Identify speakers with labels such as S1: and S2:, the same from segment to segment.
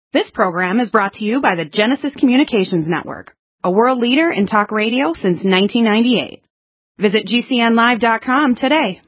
S1: This program is brought to you by the Genesis Communications Network, a world leader in talk radio since 1998. Visit GCNlive.com today.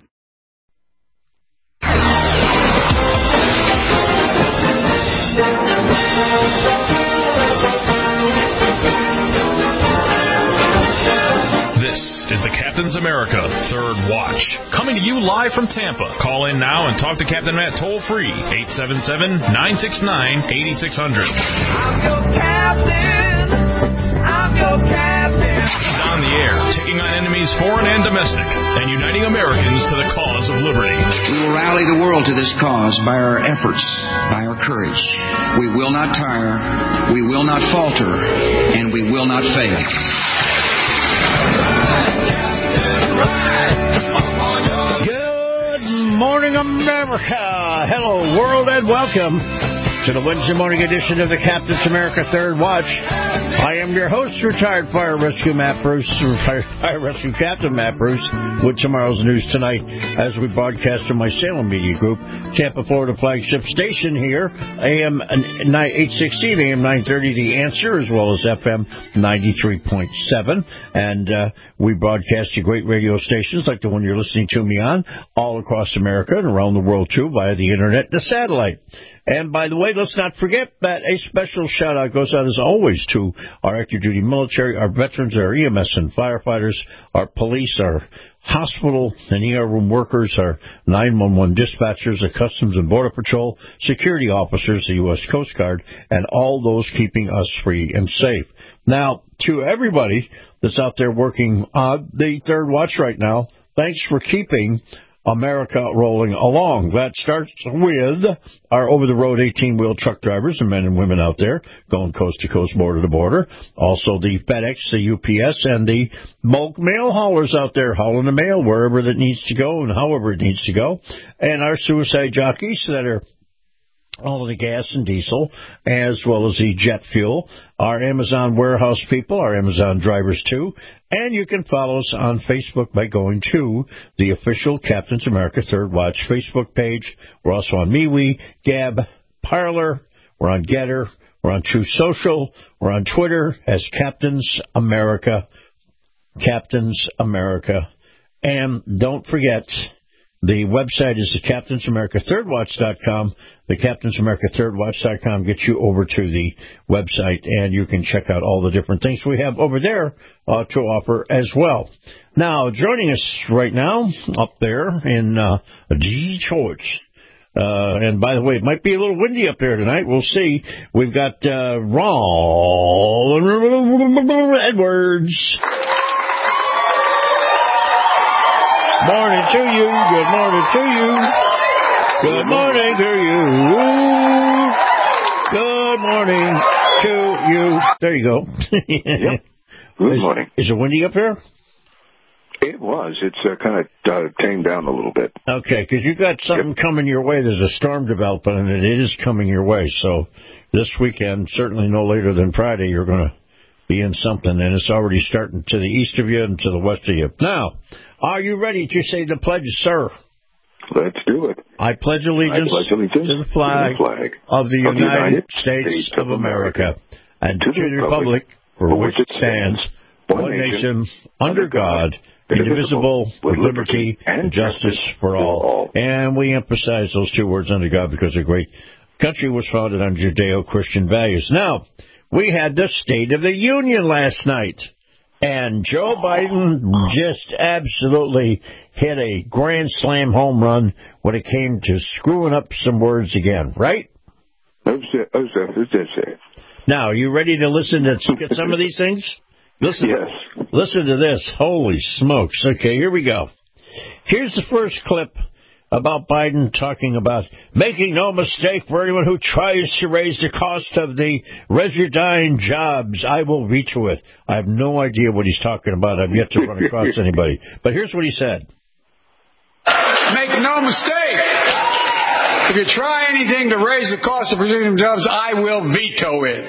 S2: This is the Captain's America Third Watch, coming to you live from Tampa. Call in now and talk to Captain Matt toll-free, 877-969-8600.
S3: I'm your captain. I'm your captain.
S2: He's on the air, taking on enemies foreign and domestic, and uniting Americans to the cause of liberty.
S4: We will rally the world to this cause by our efforts, by our courage. We will not tire, we will not falter, and we will not fail.
S5: Good morning, America. Hello, world, and welcome to the Wednesday morning edition of the Captain's America Third Watch. I am your host, retired Fire Rescue Matt Bruce, retired Fire Rescue Captain Matt Bruce, with tomorrow's news tonight as we broadcast from my Salem Media Group, Tampa, Florida flagship station here, AM 816, AM 930, The Answer, as well as FM 93.7. And we broadcast to great radio stations like the one you're listening to me on, all across America and around the world, too, via the Internet and the satellite. And, by the way, let's not forget that a special shout-out goes out, as always, to our active-duty military, our veterans, our EMS and firefighters, our police, our hospital and ER room workers, our 911 dispatchers, the Customs and Border Patrol, security officers, the U.S. Coast Guard, and all those keeping us free and safe. Now, to everybody that's out there working on the Third Watch right now, thanks for keeping America rolling along. That starts with our over-the-road 18-wheel truck drivers and men and women out there going coast to coast, border to border. Also the FedEx, the UPS, and the bulk mail haulers out there hauling the mail wherever that needs to go and however it needs to go. And our suicide jockeys that are all of the gas and diesel, as well as the jet fuel, our Amazon warehouse people, our Amazon drivers, too. And you can follow us on Facebook by going to the official Captain's America Third Watch Facebook page. We're also on MeWe, Gab, Parler. We're on Getter. We're on True Social. We're on Twitter as Captain's America. Captain's America. And don't forget, the website is the CaptainsAmericaThirdWatch.com. The CaptainsAmericaThirdWatch.com gets you over to the website, and you can check out all the different things we have over there to offer as well. Now, joining us right now up there in Detroit, and by the way, it might be a little windy up there tonight. We'll see. We've got Ron Edwards. Morning to you. Good morning to you. Good morning to you. Good morning to you. There you go.
S6: Yep. Good morning.
S5: Is it windy up here?
S6: It was. It's kind of tamed down a little bit.
S5: Okay, because you got something coming your way. There's a storm developing, and it is coming your way. So this weekend, certainly no later than Friday, you're going to be in something, and it's already starting to the east of you and to the west of you. Now, are you ready to say the pledge, sir?
S6: Let's do it.
S5: I pledge allegiance to the flag of the United States of America and to the republic for which it stands, one nation, under God, indivisible, with liberty and justice for all. And we emphasize those two words, under God, because a great country was founded on Judeo-Christian values. Now, we had the State of the Union last night. And Joe Biden just absolutely hit a grand slam home run when it came to screwing up some words again, right? Now, are you ready to listen to get some of these things? Listen,
S6: yes.
S5: Listen to this. Holy smokes. Okay, here we go. Here's the first clip about Biden talking about making no mistake for anyone who tries to raise the cost of the Reserdyne jobs. I will veto it. I have no idea what he's talking about. I've yet to run across anybody. But here's what he said.
S7: Make no mistake. If you try anything to raise the cost of Reserdyne jobs, I will veto it.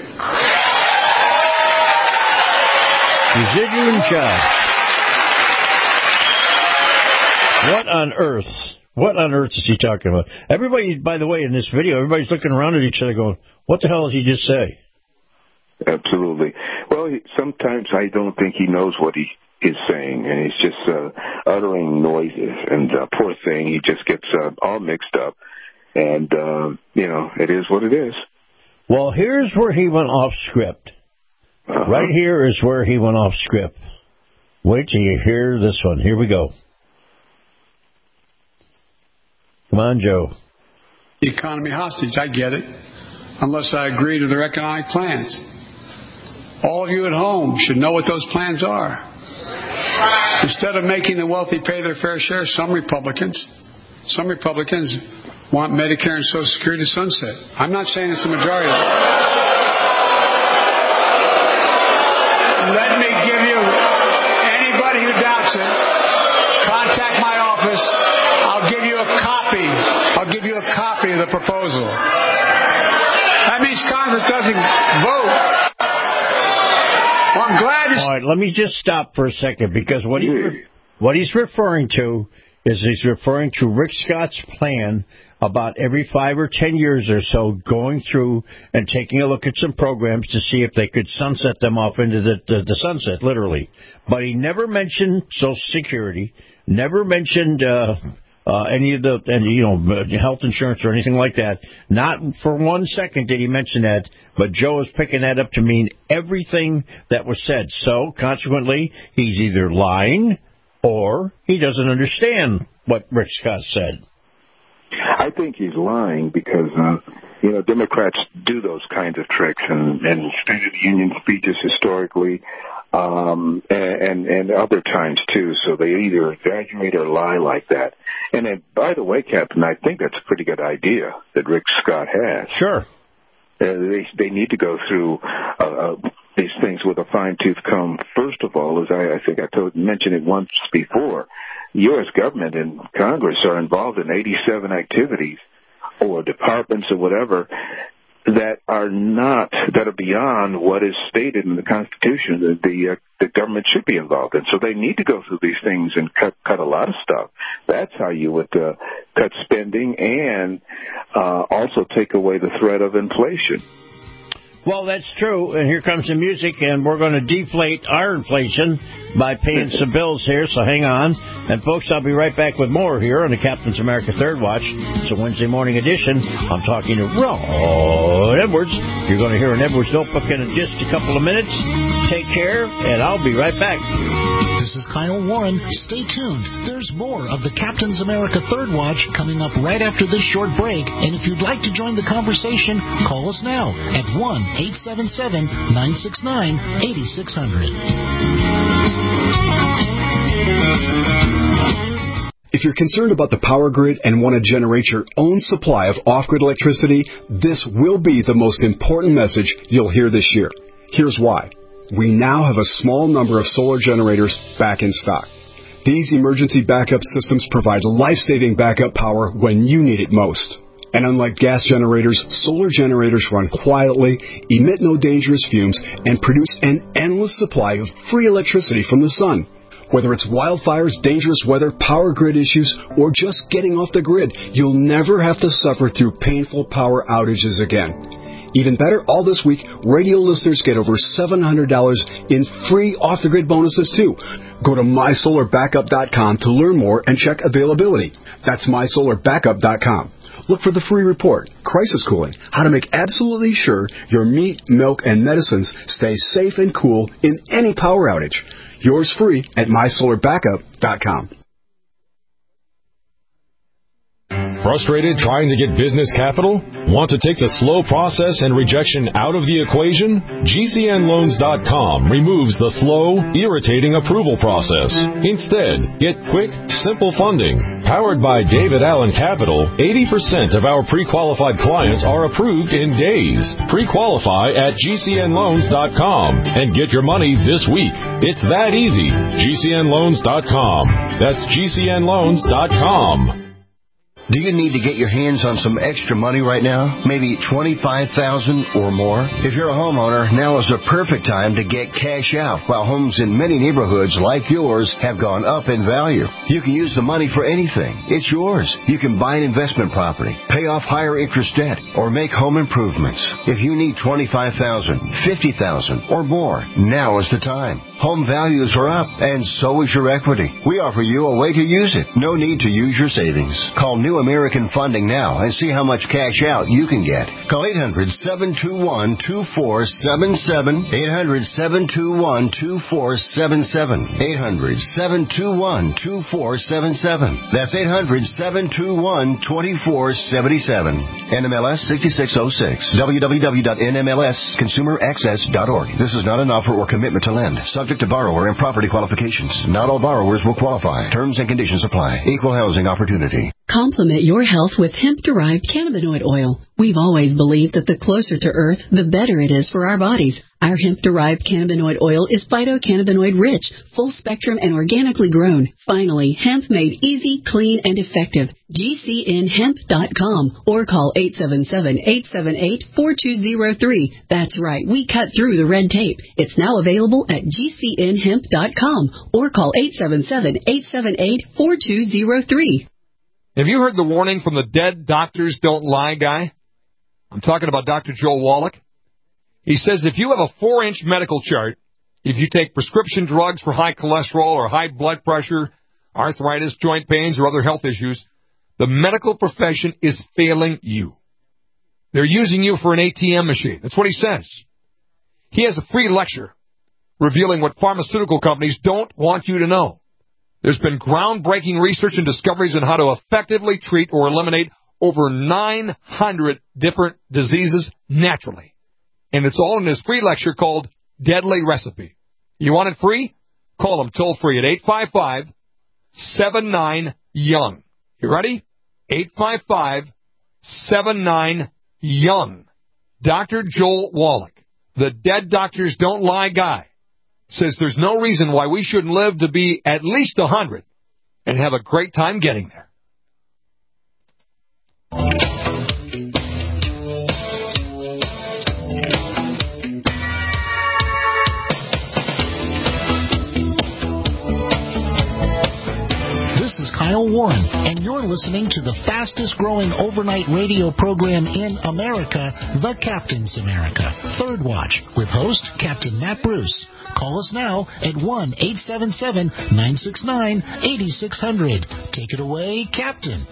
S5: Reserdyne jobs. What on earth What on earth is he talking about? Everybody, by the way, in this video, everybody's looking around at each other going, what the hell did he just say?
S6: Absolutely. Well, sometimes I don't think he knows what he is saying, and he's just uttering noises. And poor thing, he just gets all mixed up. And, it is what it is.
S5: Well, here's where he went off script.
S6: Uh-huh.
S5: Right here is where he went off script. Wait till you hear this one. Here we go. Come on, Joe.
S7: The economy hostage, I get it, unless I agree to their economic plans. All of you at home should know what those plans are. Instead of making the wealthy pay their fair share, some Republicans want Medicare and Social Security to sunset. I'm not saying it's a majority. Let me give you, anybody who doubts it, contact my office. I'll give you a copy of the proposal. That means Congress doesn't vote. Well, I'm glad it's...
S5: All right, let me just stop for a second, because what he's referring to is he's referring to Rick Scott's plan about every 5 or 10 years or so going through and taking a look at some programs to see if they could sunset them off into the sunset, literally. But he never mentioned Social Security, never mentioned any of the health insurance or anything like that. Not for 1 second did he mention that, but Joe is picking that up to mean everything that was said. So, consequently, he's either lying or he doesn't understand what Rick Scott said.
S6: I think he's lying because, Democrats do those kinds of tricks and State of the Union speeches historically and other times, too. So they either exaggerate or lie like that. And then, by the way, Captain, I think that's a pretty good idea that Rick Scott has.
S5: Sure.
S6: They need to go through these things with a fine-tooth comb. First of all, as I think I mentioned it once before, U.S. government and Congress are involved in 87 activities or departments or whatever that are beyond what is stated in the Constitution that the government should be involved in. So they need to go through these things and cut a lot of stuff. That's how you would cut spending and also take away the threat of inflation.
S5: Well, that's true, and here comes the music, and we're going to deflate our inflation by paying some bills here, so hang on. And, folks, I'll be right back with more here on the Captain's America Third Watch. It's a Wednesday morning edition. I'm talking to Ron Edwards. You're going to hear an Edwards Notebook in just a couple of minutes. Take care, and I'll be right back.
S8: This is Kyle Warren. Stay tuned. There's more of the Captain's America Third Watch coming up right after this short break. And if you'd like to join the conversation, call us now at 1-877-969-8600.
S9: If you're concerned about the power grid and want to generate your own supply of off-grid electricity, this will be the most important message you'll hear this year. Here's why. We now have a small number of solar generators back in stock. These emergency backup systems provide life-saving backup power when you need it most. And unlike gas generators, solar generators run quietly, emit no dangerous fumes, and produce an endless supply of free electricity from the sun. Whether it's wildfires, dangerous weather, power grid issues, or just getting off the grid, you'll never have to suffer through painful power outages again. Even better, all this week, radio listeners get over $700 in free off-the-grid bonuses, too. Go to mysolarbackup.com to learn more and check availability. That's mysolarbackup.com. Look for the free report, Crisis Cooling, how to make absolutely sure your meat, milk, and medicines stay safe and cool in any power outage. Yours free at mysolarbackup.com.
S2: Frustrated trying to get business capital? Want to take the slow process and rejection out of the equation? GCNLoans.com removes the slow, irritating approval process. Instead, get quick, simple funding. Powered by David Allen Capital, 80% of our pre-qualified clients are approved in days. Pre-qualify at GCNLoans.com and get your money this week. It's that easy. GCNLoans.com. That's GCNLoans.com.
S10: Do you need to get your hands on some extra money right now? Maybe $25,000 or more? If you're a homeowner, now is the perfect time to get cash out while homes in many neighborhoods like yours have gone up in value. You can use the money for anything. It's yours. You can buy an investment property, pay off higher interest debt, or make home improvements. If you need $25,000, $50,000 or more, now is the time. Home values are up, and so is your equity. We offer you a way to use it. No need to use your savings. Call New American Funding now and see how much cash out you can get. Call 800-721-2477. 800-721-2477. 800-721-2477. That's 800-721-2477. NMLS 6606. www.nmlsconsumeraccess.org. This is not an offer or commitment to lend. Subject to borrower and property qualifications. Not all borrowers will qualify. Terms and conditions apply. Equal housing opportunity.
S11: Complement your health with hemp-derived cannabinoid oil. We've always believed that the closer to Earth, the better it is for our bodies. Our hemp-derived cannabinoid oil is phytocannabinoid-rich, full-spectrum, and organically grown. Finally, hemp made easy, clean, and effective. GCNhemp.com or call 877-878-4203. That's right, we cut through the red tape. It's now available at GCNhemp.com or call 877-878-4203.
S12: Have you heard the warning from the Dead Doctors Don't Lie guy? I'm talking about Dr. Joel Wallach. He says if you have a 4-inch medical chart, if you take prescription drugs for high cholesterol or high blood pressure, arthritis, joint pains, or other health issues, the medical profession is failing you. They're using you for an ATM machine. That's what he says. He has a free lecture revealing what pharmaceutical companies don't want you to know. There's been groundbreaking research and discoveries on how to effectively treat or eliminate over 900 different diseases naturally. And it's all in this free lecture called Deadly Recipe. You want it free? Call them toll free at 855-79-YOUNG. You ready? 855-79-YOUNG. Dr. Joel Wallach, the Dead Doctors Don't Lie guy, says there's no reason why we shouldn't live to be at least 100 and have a great time getting there.
S8: This is Kyle Warren, and you're listening to the fastest-growing overnight radio program in America, The Captain's America, Third Watch, with host Captain Matt Bruce. Call us now at 1-877-969-8600. Take it away, Captain.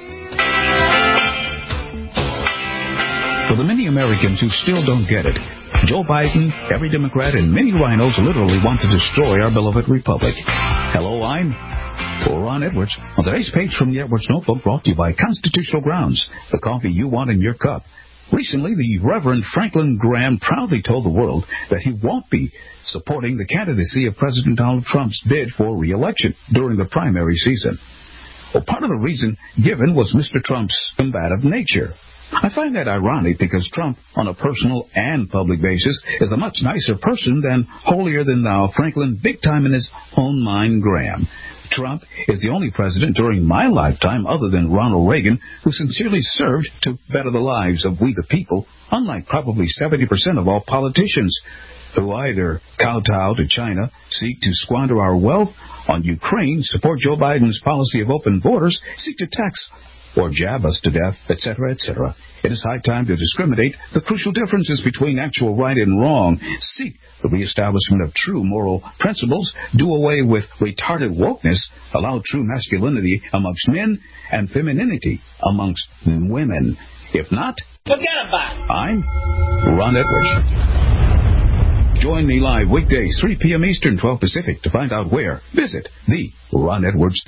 S13: For the many Americans who still don't get it, Joe Biden, every Democrat, and many rhinos literally want to destroy our beloved republic. Hello, I'm Ron Edwards. On today's page from the Edwards Notebook, brought to you by Constitutional Grounds, the coffee you want in your cup. Recently, the Reverend Franklin Graham proudly told the world that he won't be supporting the candidacy of President Donald Trump's bid for re-election during the primary season. Well, part of the reason given was Mr. Trump's combative nature. I find that ironic because Trump, on a personal and public basis, is a much nicer person than holier-than-thou Franklin big-time in his own mind Graham. Trump is the only president during my lifetime, other than Ronald Reagan, who sincerely served to better the lives of we the people, unlike probably 70% of all politicians who either kowtow to China, seek to squander our wealth on Ukraine, support Joe Biden's policy of open borders, seek to tax or jab us to death, etc., etc. It is high time to discriminate the crucial differences between actual right and wrong, seek the reestablishment of true moral principles, do away with retarded wokeness, allow true masculinity amongst men and femininity amongst women. If not,
S5: forget about it.
S13: I'm Ron Edwards. Join me live weekdays, 3 p.m. Eastern, 12 Pacific. To find out where, visit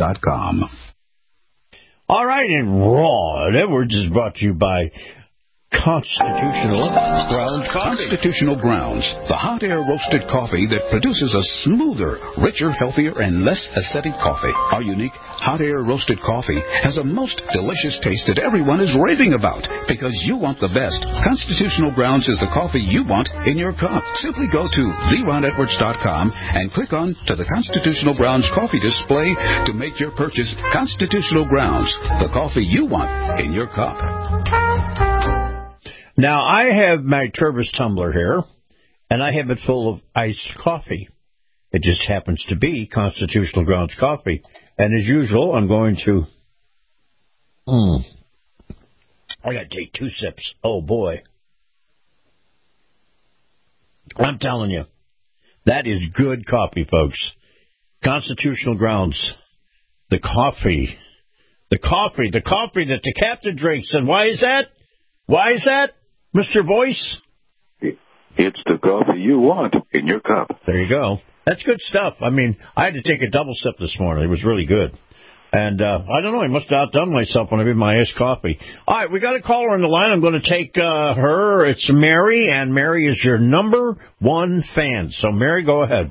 S13: theronedwards.com.
S5: All right, and Ron Edwards is brought to you by Constitutional Grounds Coffee.
S13: Constitutional Grounds, the hot air roasted coffee that produces a smoother, richer, healthier, and less acidic coffee. Our unique hot air roasted coffee has a most delicious taste that everyone is raving about because you want the best. Constitutional Grounds is the coffee you want in your cup. Simply go to theronedwards.com and click on to the Constitutional Grounds coffee display to make your purchase. Constitutional Grounds, the coffee you want in your cup.
S5: Now, I have my Turbis tumbler here, and I have it full of iced coffee. It just happens to be Constitutional Grounds coffee. And as usual, I'm going to... I got to take 2 sips. Oh, boy. I'm telling you, that is good coffee, folks. Constitutional Grounds. The coffee that the captain drinks. And why is that? Why is that, Mr. Voice?
S6: It's the coffee you want in your cup.
S5: There you go. That's good stuff. I mean, I had to take a double sip this morning. It was really good. And I don't know, I must have outdone myself when I did my iced coffee. All right, we got a caller on the line. I'm going to take her. It's Mary, and Mary is your number 1 fan. So, Mary, go ahead.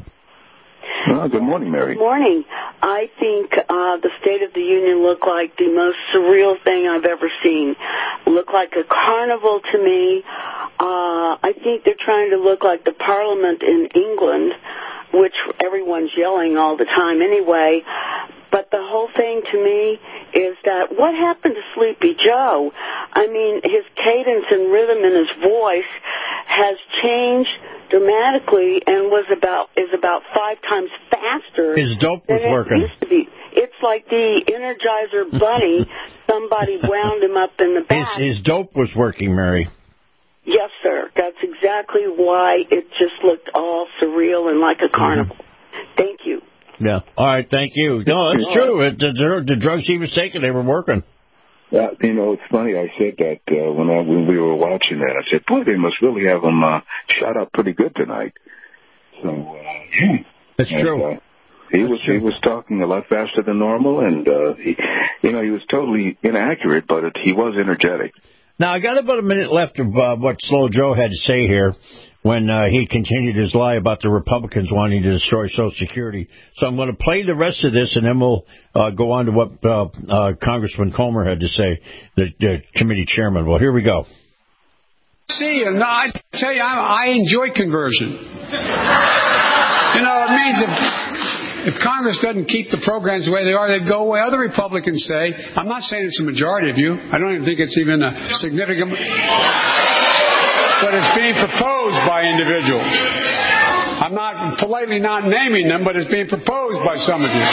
S6: Good morning, Mary.
S14: Good morning. I think the State of the Union looked like the most surreal thing I've ever seen. Looked like a carnival to me. I think they're trying to look like the Parliament in England, which everyone's yelling all the time anyway. But the whole thing to me is that what happened to Sleepy Joe? I mean, his cadence and rhythm in his voice has changed dramatically and is about 5 times faster.
S5: His dope was working.
S14: It used to be. It's like the Energizer Bunny. Somebody wound him up in the back.
S5: His dope was working, Mary.
S14: Yes, sir. That's exactly why it just looked all surreal and like a carnival. Thank you.
S5: Yeah. All right. Thank you. No, that's true. The drugs he was taking, they were working.
S6: You know, it's funny. I said that when we were watching that. I said, boy, they must really have him shot up pretty good tonight. So, yeah.
S5: That's true.
S6: He was talking a lot faster than normal, and he was totally inaccurate, but he was energetic.
S5: Now, I got about a minute left of what Slow Joe had to say here when he continued his lie about the Republicans wanting to destroy Social Security. So I'm going to play the rest of this, and then we'll go on to what Congressman Comer had to say, the committee chairman. Well, here we go.
S7: See, no, I tell you, I enjoy conversion. You know, it means if Congress doesn't keep the programs the way they are, they'd go away. Other Republicans say, I'm not saying it's a majority of you. I don't even think it's even a significant, but it's being proposed by individuals. I'm not politely not naming them, but it's being proposed by some of you.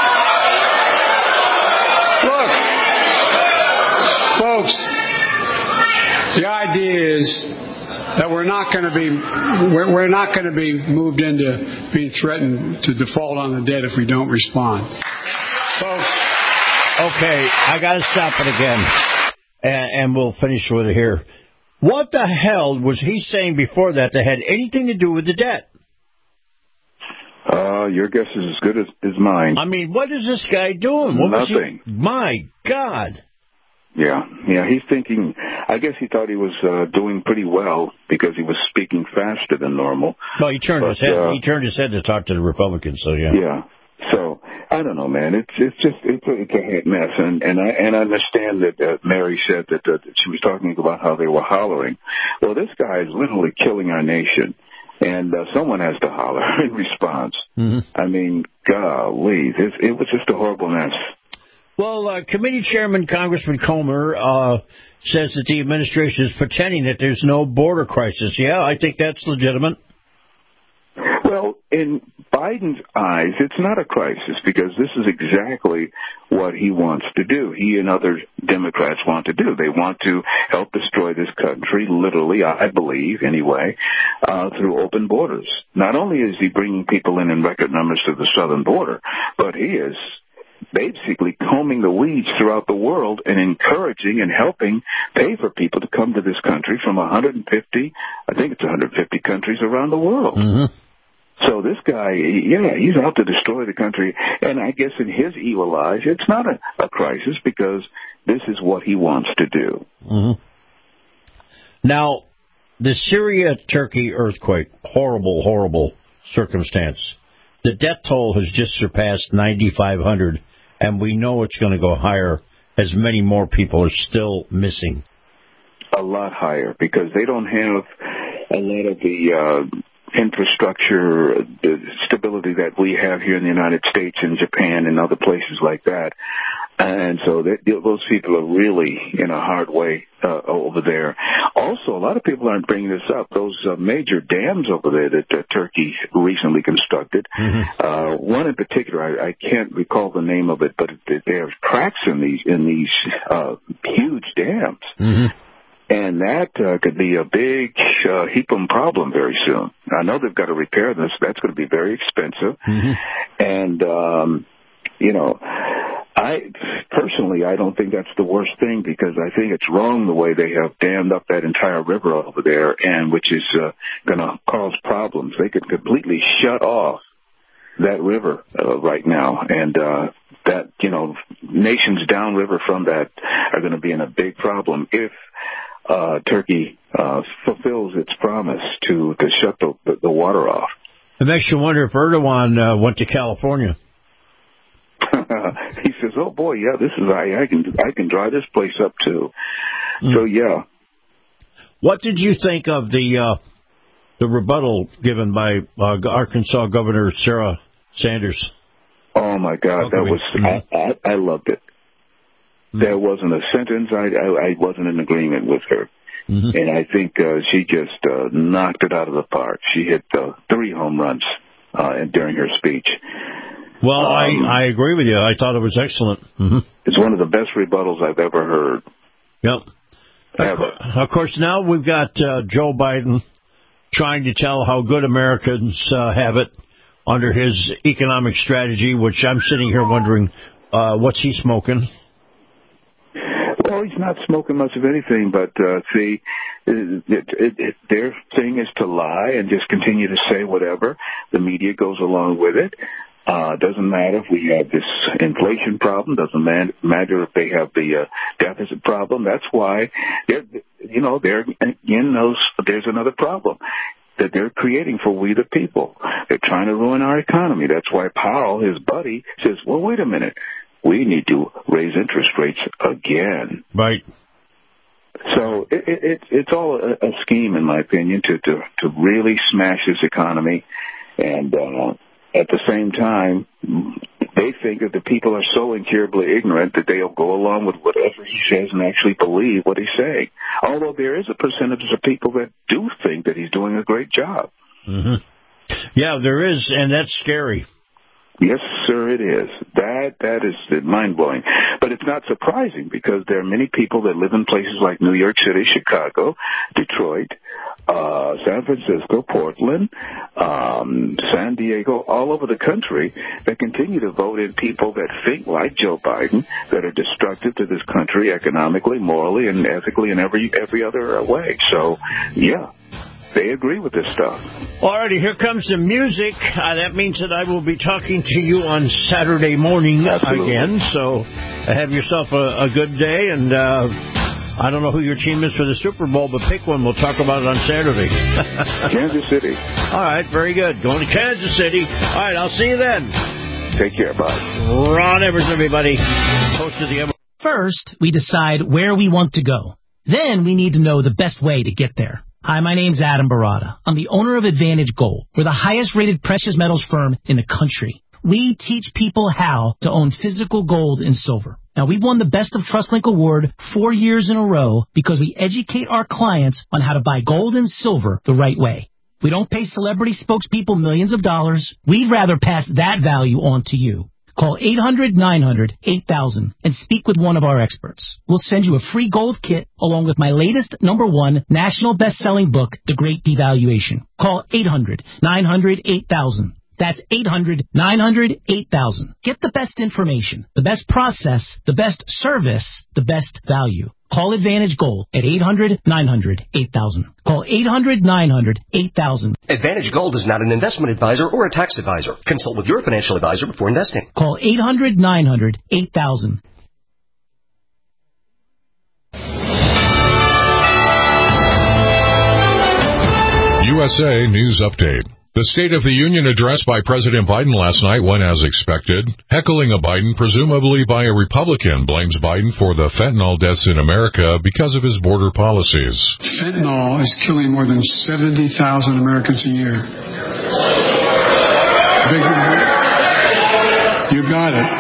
S7: Look, folks, the idea is that we're not going to be moved into being threatened to default on the debt if we don't respond, folks.
S5: Okay, I got to stop it again, and we'll finish with it here. What the hell was he saying before that had anything to do with the debt?
S6: Your guess is as good as mine.
S5: I mean, what is this guy doing?
S6: Nothing.
S5: My God.
S6: Yeah, he's thinking, I guess he thought he was doing pretty well because he was speaking faster than normal.
S5: No, he turned his head. He turned his head to talk to the Republicans, so yeah.
S6: Yeah. So, I don't know, man. It's a mess. And I understand that Mary said that she was talking about how they were hollering. Well, this guy is literally killing our nation. And someone has to holler in response. Mm-hmm. I mean, golly, it was just a horrible mess.
S5: Well, committee chairman Congressman Comer says that the administration is pretending that there's no border crisis. Yeah, I think that's legitimate.
S6: Well, in Biden's eyes, it's not a crisis because this is exactly what he wants to do. He and other Democrats want to do. They want to help destroy this country, literally, I believe, anyway, through open borders. Not only is he bringing people in record numbers to the southern border, but he is basically combing the weeds throughout the world and encouraging and helping pay for people to come to this country from 150 countries around the world. Mm-hmm. So this guy, he's out to destroy the country. And I guess in his evil eyes, it's not a crisis because this is what he wants to do.
S5: Mm-hmm. Now, the Syria-Turkey earthquake, horrible, horrible circumstance. The death toll has just surpassed 9,500, and we know it's going to go higher as many more people are still missing.
S6: A lot higher, because they don't have a lot of the infrastructure, the stability that we have here in the United States and Japan and other places like that. And so those people are really in a hard way over there. Also, a lot of people aren't bringing this up. Those major dams over there that Turkey recently constructed, one in particular, I can't recall the name of it, but there are cracks in these huge dams. And that could be a big heaping problem very soon. I know they've got to repair this. That's going to be very expensive. And, I don't think that's the worst thing, because I think it's wrong the way they have dammed up that entire river over there, and which is going to cause problems. They could completely shut off that river right now, and that, nations downriver from that are going to be in a big problem if Turkey fulfills its promise to shut the water off.
S5: It makes you wonder if Erdogan went to California.
S6: He says, "Oh boy, yeah, this is I can dry this place up too." So yeah.
S5: What did you think of the rebuttal given by Arkansas Governor Sarah Sanders?
S6: Oh my God, that was I loved it. There wasn't a sentence I wasn't in agreement with her. And I think she just knocked it out of the park. She hit 3 home runs during her speech.
S5: Well, I agree with you. I thought it was excellent.
S6: It's one of the best rebuttals I've ever heard.
S5: Yep.
S6: Ever.
S5: Of course, now we've got Joe Biden trying to tell how good Americans have it under his economic strategy, which I'm sitting here wondering, what's he smoking?
S6: Well, he's not smoking much of anything, but see, their thing is to lie and just continue to say whatever. The media goes along with it. Doesn't matter if we have this inflation problem. Doesn't matter if they have the deficit problem. That's why they're in those. There's another problem that they're creating for we the people. They're trying to ruin our economy. That's why Powell, his buddy, says, "Well, wait a minute. We need to raise interest rates again."
S5: Right.
S6: So it's all a scheme, in my opinion, to really smash this economy. And at the same time, they think that the people are so incurably ignorant that they'll go along with whatever he says and actually believe what he's saying. Although there is a percentage of people that do think that he's doing a great job.
S5: Yeah, there is, and that's scary.
S6: Yes, sir, it is. That is mind-blowing. But it's not surprising, because there are many people that live in places like New York City, Chicago, Detroit, San Francisco, Portland, San Diego, all over the country that continue to vote in people that think like Joe Biden, that are destructive to this country economically, morally, and ethically in every other way. So, yeah. They agree with this stuff.
S5: Alrighty, here comes the music. That means that I will be talking to you on Saturday morning again. So have yourself a good day. And I don't know who your team is for the Super Bowl, but pick one. We'll talk about it on Saturday.
S6: Kansas City.
S5: All right, very good. Going to Kansas City. All right, I'll see you then.
S6: Take care, bye.
S5: Ron Evers, everybody. Host of the
S15: First, we decide where we want to go. Then we need to know the best way to get there. Hi, my name's Adam Barada. I'm the owner of Advantage Gold. We're the highest-rated precious metals firm in the country. We teach people how to own physical gold and silver. Now, we've won the Best of TrustLink Award 4 years in a row because we educate our clients on how to buy gold and silver the right way. We don't pay celebrity spokespeople millions of dollars. We'd rather pass that value on to you. Call 800-900-8000 and speak with one of our experts. We'll send you a free gold kit along with my latest #1 national best-selling book, The Great Devaluation. Call 800-900-8000. That's 800-900-8000. Get the best information, the best process, the best service, the best value. Call Advantage Gold at 800-900-8000. Call 800-900-8000.
S16: Advantage Gold is not an investment advisor or a tax advisor. Consult with your financial advisor before investing.
S15: Call 800-900-8000.
S2: USA News Update. The State of the Union address by President Biden last night went as expected. Heckling of Biden, presumably by a Republican, blames Biden for the fentanyl deaths in America because of his border policies.
S7: Fentanyl is killing more than 70,000 Americans a year. You got it.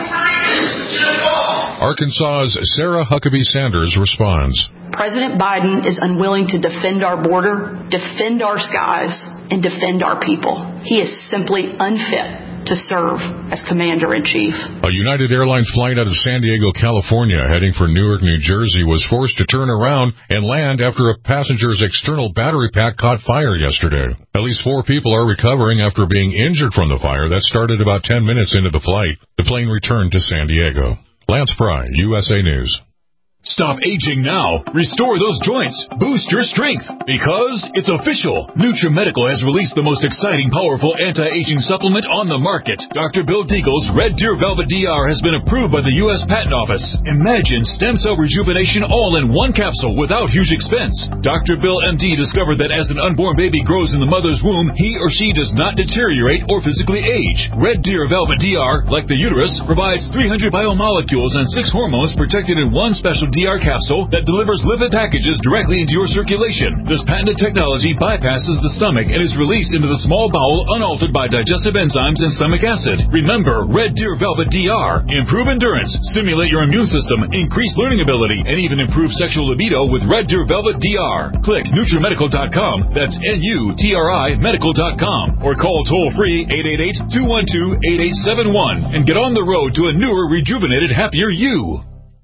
S2: Arkansas's Sarah Huckabee Sanders responds.
S17: President Biden is unwilling to defend our border, defend our skies, and defend our people. He is simply unfit to serve as Commander-in-Chief.
S2: A United Airlines flight out of San Diego, California, heading for Newark, New Jersey, was forced to turn around and land after a passenger's external battery pack caught fire yesterday. At least 4 people are recovering after being injured from the fire that started about 10 minutes into the flight. The plane returned to San Diego. Lance Pry, USA News.
S18: Stop aging now. Restore those joints. Boost your strength. Because it's official. NutriMedical has released the most exciting, powerful anti-aging supplement on the market. Dr. Bill Deagle's Red Deer Velvet DR has been approved by the U.S. Patent Office. Imagine stem cell rejuvenation all in one capsule without huge expense. Dr. Bill MD discovered that as an unborn baby grows in the mother's womb, he or she does not deteriorate or physically age. Red Deer Velvet DR, like the uterus, provides 300 biomolecules and 6 hormones protected in one special DR capsule that delivers lipid packages directly into your circulation. This patented technology bypasses the stomach and is released into the small bowel unaltered by digestive enzymes and stomach acid. Remember, Red Deer Velvet DR. Improve endurance, stimulate your immune system, increase learning ability, and even improve sexual libido with Red Deer Velvet DR. Click NutriMedical.com, that's NUTRI Medical.com, or call toll-free 888-212-8871 and get on the road to a newer, rejuvenated, happier you.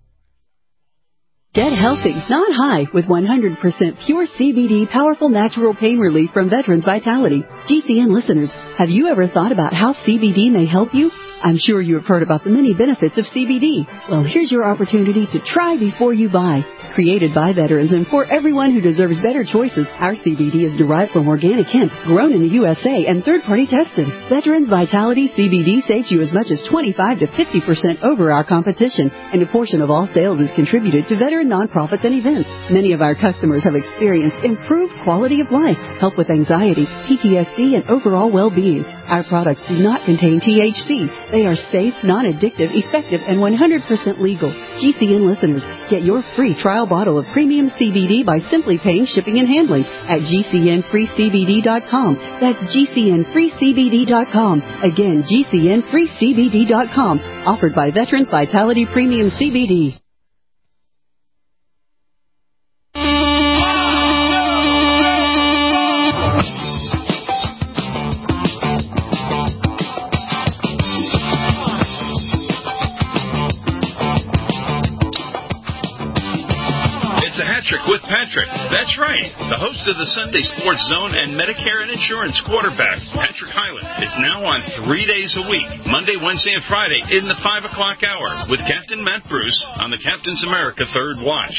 S11: Get healthy, not high, with 100% pure CBD powerful natural pain relief from Veterans Vitality. GCN listeners, have you ever thought about how CBD may help you? I'm sure you have heard about the many benefits of CBD. Well, here's your opportunity to try before you buy. Created by veterans and for everyone who deserves better choices, our CBD is derived from organic hemp, grown in the USA and third-party tested. Veterans Vitality CBD saves you as much as 25 to 50% over our competition, and a portion of all sales is contributed to veteran nonprofits and events. Many of our customers have experienced improved quality of life, help with anxiety, PTSD, and overall well-being. Our products do not contain THC. They are safe, non-addictive, effective, and 100% legal. GCN listeners, get your free trial bottle of premium CBD by simply paying shipping and handling at GCNFreeCBD.com. That's GCNFreeCBD.com. Again, GCNFreeCBD.com. Offered by Veterans Vitality Premium CBD.
S19: Trick with Patrick. That's right. The host of the Sunday Sports Zone and Medicare and Insurance quarterback, Patrick Hyland, is now on 3 days a week, Monday, Wednesday, and Friday in the 5 o'clock hour with Captain Matt Bruce on the Captain's America Third Watch.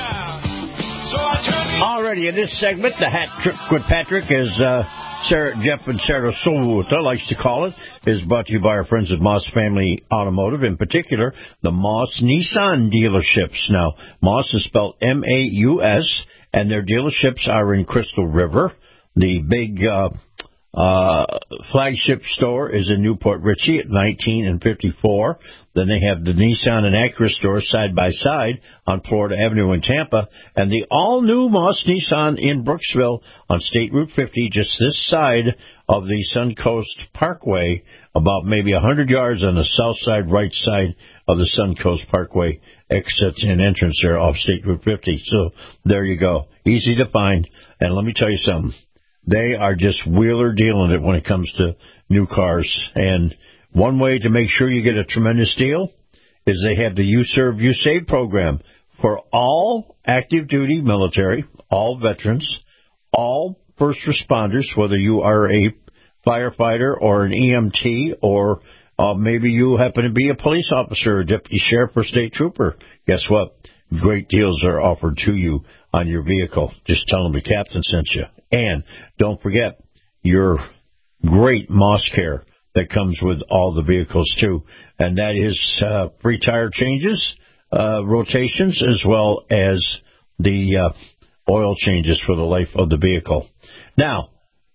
S5: Already in this segment, the Hat Trick with Patrick is Jeff and Sarasota likes to call it, is brought to you by our friends at Moss Family Automotive, in particular, the Moss Nissan dealerships. Now, Moss is spelled M-A-U-S, and their dealerships are in Crystal River. The big flagship store is in Newport Richey at 19 and 54. Then they have the Nissan and Acura stores side by side on Florida Avenue in Tampa, and the all-new Moss Nissan in Brooksville on State Route 50, just this side of the Suncoast Parkway, about maybe 100 yards on the south side, right side of the Suncoast Parkway exit and entrance there off State Route 50. So there you go. Easy to find. And let me tell you something. They are just wheeler dealing it when it comes to new cars. And one way to make sure you get a tremendous deal is they have the You Serve, You Save program for all active duty military, all veterans, all first responders, whether you are a firefighter or an EMT or maybe you happen to be a police officer, a deputy sheriff, or state trooper. Guess what? Great deals are offered to you on your vehicle. Just tell them the captain sent you. And don't forget your great Moss Care that comes with all the vehicles, too. And that is free tire changes, rotations, as well as the oil changes for the life of the vehicle. Now,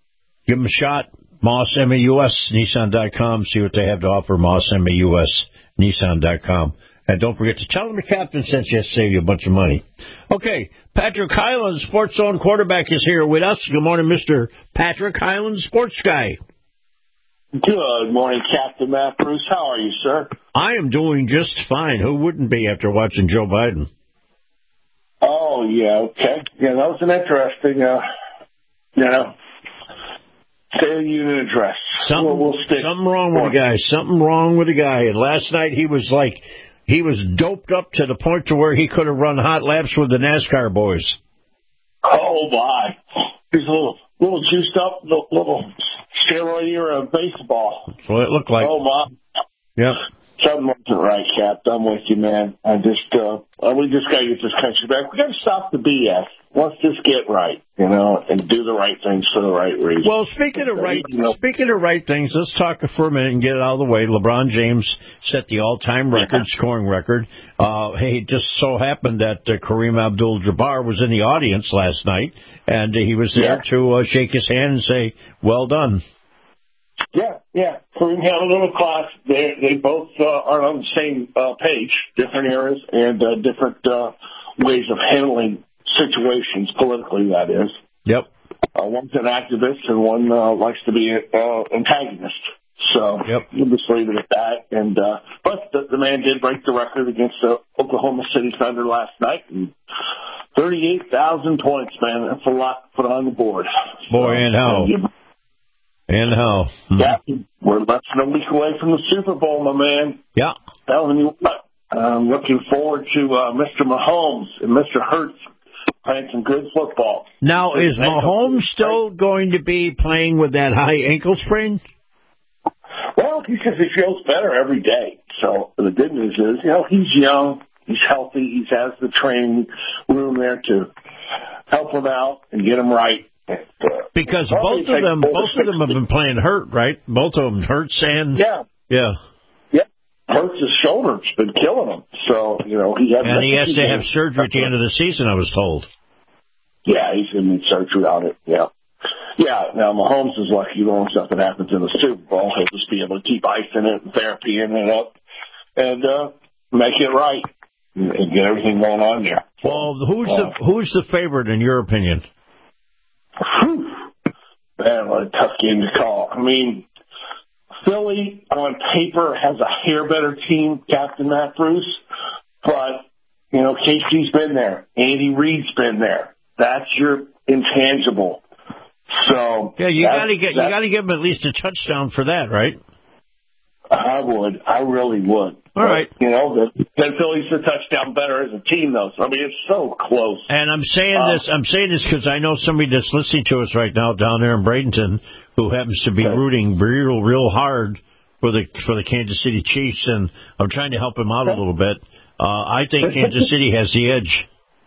S5: Give them a shot. Moss, M-A-U-S, Nissan.com. See what they have to offer, Moss, M-A-U-S, Nissan.com. And don't forget to tell them the captain sent you to save you a bunch of money. Okay, Patrick Highland, Sports Zone quarterback, is here with us. Good morning, Mr. Patrick Highland, sports guy.
S20: Good morning, Captain Matt Bruce. How are you, sir?
S5: I am doing just fine. Who wouldn't be after watching Joe Biden?
S20: Oh, yeah, okay. Yeah, that was an interesting, State of the Union address.
S5: Something wrong with the guy. Something wrong with the guy. And last night he was doped up to the point to where he could have run hot laps with the NASCAR boys.
S20: Oh, my. He's a little juiced up, little steroid of baseball.
S5: That's what it looked like.
S20: Oh, my.
S5: Yep.
S20: Something wasn't right, Cap. I'm with you, man. We just got to get this country back. We got to stop the BS. Let's just get right, and do the right things for the right reason.
S5: Well, speaking of right things, let's talk for a minute and get it out of the way. LeBron James set the all-time scoring record. Hey, it just so happened that Kareem Abdul-Jabbar was in the audience last night, and he was there to shake his hand and say, "Well done."
S20: Yeah. Kareem had a little class. They both are on the same page, different eras and different ways of handling situations politically, that is.
S5: Yep.
S20: One's an activist and one likes to be an antagonist. So we'll just leave it at that. And but the man did break the record against Oklahoma City Thunder last night. And 38,000 points, man. That's a lot to put on the board.
S5: Boy, and how. And how?
S20: Yeah, we're less than a week away from the Super Bowl, my man.
S5: Yeah.
S20: Telling you what, I'm looking forward to Mr. Mahomes and Mr. Hurts playing some good football.
S5: Now, is Mahomes still going to be playing with that high ankle sprain?
S20: Well, he says he feels better every day. So the good news is, he's young, he's healthy, he has the training room there to help him out and get him right.
S5: Because both of them have been playing hurt, right? Both of them, Hurts and
S20: yeah. Hurts' shoulder's been killing him, so he
S5: has to have surgery at the end of the season, I was told.
S20: Yeah, he's going to need surgery on it. Yeah. Now Mahomes is lucky. When something happens in the Super Bowl, he'll just be able to keep icing it and therapying it up and make it right and get everything going on there.
S5: Well, who's the favorite in your opinion?
S20: Man, what a tough game to call. I mean, Philly on paper has a hair better team, Captain Matt Bruce, but KC's been there. Andy Reid's been there. That's your intangible. So
S5: yeah, you got to give him at least a touchdown for that, right?
S20: I would. I really would.
S5: All right.
S20: Then Philly's a touchdown better as a team, though. So, I mean, it's so close.
S5: And I'm saying this because I know somebody that's listening to us right now down there in Bradenton who happens to be rooting real hard for the Kansas City Chiefs, and I'm trying to help him out a little bit. I think Kansas City has the edge.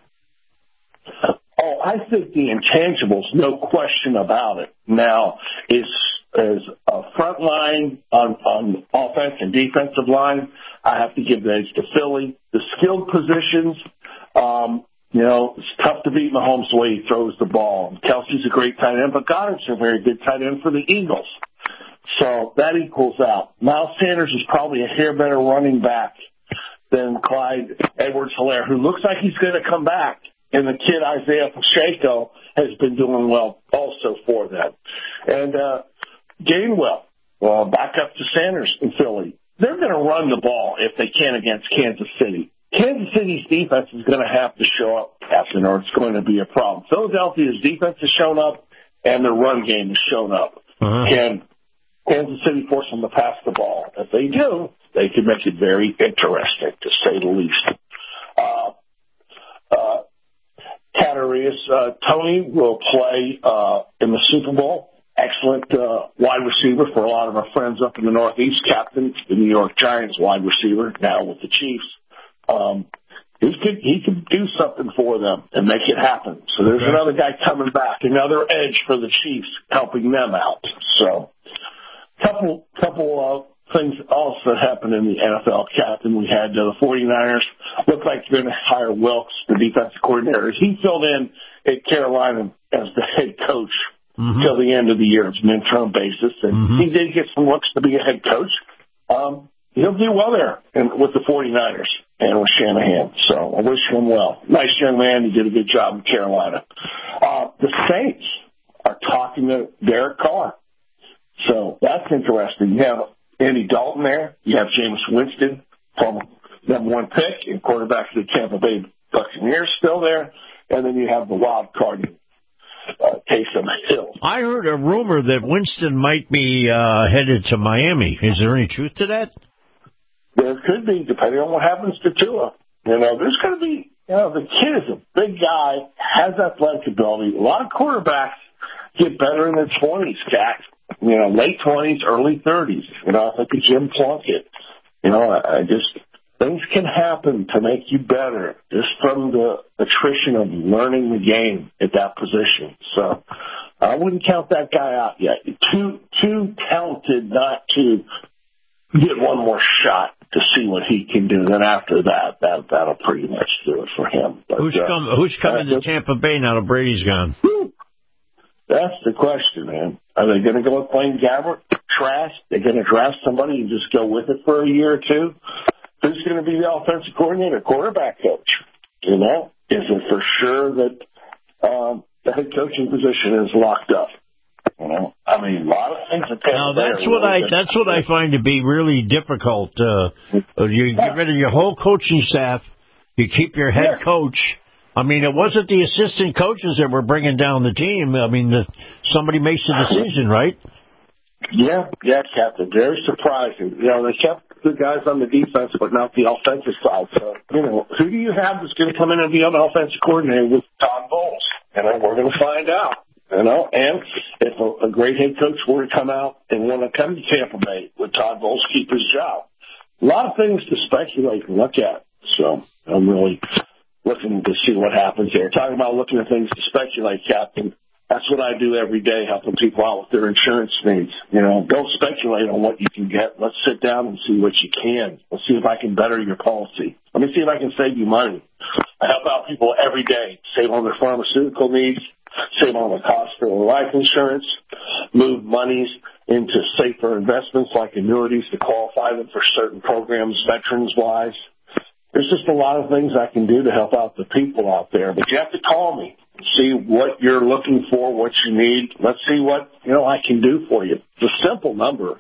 S20: Oh, I think the intangibles, no question about it. Now, is a front line on offense and defensive line, I have to give the edge to Philly. The skilled positions, it's tough to beat Mahomes the way he throws the ball. Kelsey's a great tight end, but Goddard's a very good tight end for the Eagles. So that equals out. Miles Sanders is probably a hair better running back than Clyde Edwards-Helaire, who looks like he's going to come back. And the kid Isaiah Pacheco has been doing well also for them. And Gainwell, back up to Sanders in Philly. They're going to run the ball if they can against Kansas City. Kansas City's defense is going to have to show up, Captain, or it's going to be a problem. Philadelphia's defense has shown up, and their run game has shown up. Can Kansas City force them to pass the ball? If they do, they can make it very interesting, to say the least. Tony will play in the Super Bowl. Excellent wide receiver for a lot of our friends up in the Northeast. Captain, the New York Giants wide receiver, now with the Chiefs. He could do something for them and make it happen. So there's another guy coming back, another edge for the Chiefs, helping them out. So couple things also happened in the NFL, Captain. We had the 49ers look like they're going to hire Wilkes, the defensive coordinator. He filled in at Carolina as the head coach till the end of the year. It's an interim basis. And he did get some looks to be a head coach. He'll do well there with the 49ers and with Shanahan. So I wish him well. Nice young man. He did a good job in Carolina. The Saints are talking to Derek Carr. So that's interesting. You have Andy Dalton there. You have Jameis Winston from number 1 pick and quarterback of the Tampa Bay Buccaneers still there. And then you have the wild card, Taysom Hill.
S5: I heard a rumor that Winston might be headed to Miami. Is there any truth to that?
S20: There could be, depending on what happens to Tua. There's going to be, the kid is a big guy, has athletic ability. A lot of quarterbacks get better in their 20s, Jack. Late 20s, early 30s. I think of Jim Plunkett. Things can happen to make you better just from the attrition of learning the game at that position. So I wouldn't count that guy out yet. Too talented not to get one more shot to see what he can do. Then after that'll pretty much do it for him. But,
S5: who's coming to Tampa Bay now that Brady's gone?
S20: That's the question, man. Are they going to go with Blaine Gabbert? Trash? They're going to draft somebody and just go with it for a year or two? Who's going to be the offensive coordinator, quarterback coach? Is it for sure that the head coaching position is locked up? A lot of things are
S5: now that's what I find to be really difficult. You get rid of your whole coaching staff, you keep your head coach. It wasn't the assistant coaches that were bringing down the team. Somebody makes a decision, right?
S20: Yeah, Captain. Very surprising. They kept the guys on the defense, but not the offensive side. So, who do you have that's going to come in and be an offensive coordinator with Todd Bowles? We're going to find out. And if a great head coach were to come out and want to come to Tampa Bay, would Todd Bowles keep his job? A lot of things to speculate and look at. So I'm really looking to see what happens here. Talking about looking at things to speculate, Captain. That's what I do every day, helping people out with their insurance needs. Don't speculate on what you can get. Let's sit down and see what you can. Let's see if I can better your policy. Let me see if I can save you money. I help out people every day, save on their pharmaceutical needs, save on the cost for their life insurance, move monies into safer investments like annuities to qualify them for certain programs, veterans-wise. There's just a lot of things I can do to help out the people out there. But you have to call me. See what you're looking for, what you need. Let's see what, I can do for you. It's a simple number,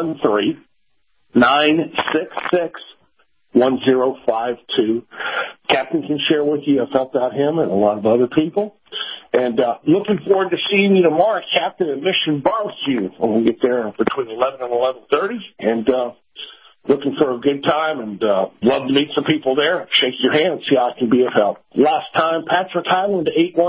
S20: 813-966-1052. Captain can share with you. I've helped out him and a lot of other people. And looking forward to seeing you tomorrow, Captain, at Mission Barbecue when we get there between 11 and 11:30. And looking for a good time and love to meet some people there. Shake your hand, see how I can be of help. Last time, Patrick Highland,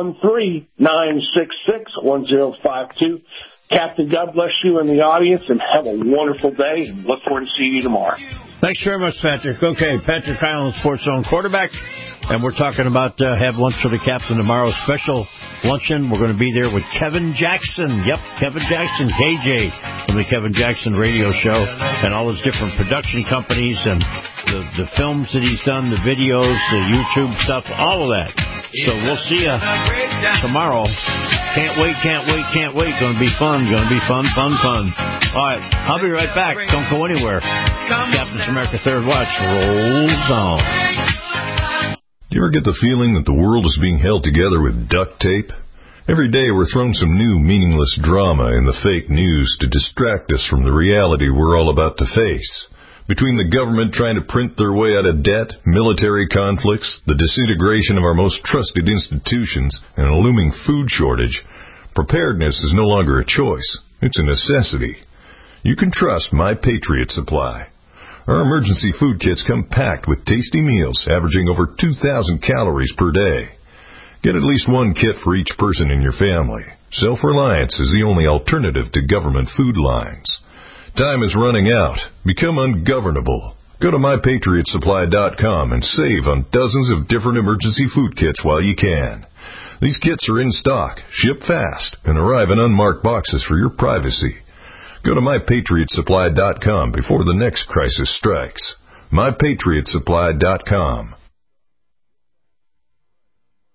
S20: 813-966-1052. Captain, God bless you in the audience, and have a wonderful day, and look forward to seeing you tomorrow.
S5: Thanks very much, Patrick. Okay, Patrick Highland, Sports Zone quarterback, and we're talking about have lunch for the captain tomorrow, special luncheon. We're going to be there with Kevin Jackson. Yep, Kevin Jackson, KJ, from the Kevin Jackson radio show, and all his different production companies and the films that he's done, the videos, the YouTube stuff, all of that. So we'll see you tomorrow. Can't wait. Going to be fun. Fun. All right, I'll be right back. Don't go anywhere. Captain's America Third Watch rolls on.
S2: Do you ever get the feeling that the world is being held together with duct tape? Every day we're thrown some new meaningless drama in the fake news to distract us from the reality we're all about to face. Between the government trying to print their way out of debt, military conflicts, the disintegration of our most trusted institutions, and a looming food shortage, preparedness is no longer a choice. It's a necessity. You can trust My Patriot Supply. Our emergency food kits come packed with tasty meals averaging over 2,000 calories per day. Get at least one kit for each person in your family. Self-reliance is the only alternative to government food lines. Time is running out. Become ungovernable. Go to MyPatriotSupply.com and save on dozens of different emergency food kits while you can. These kits are in stock, ship fast, and arrive in unmarked boxes for your privacy. Go to MyPatriotSupply.com before the next crisis strikes. MyPatriotSupply.com.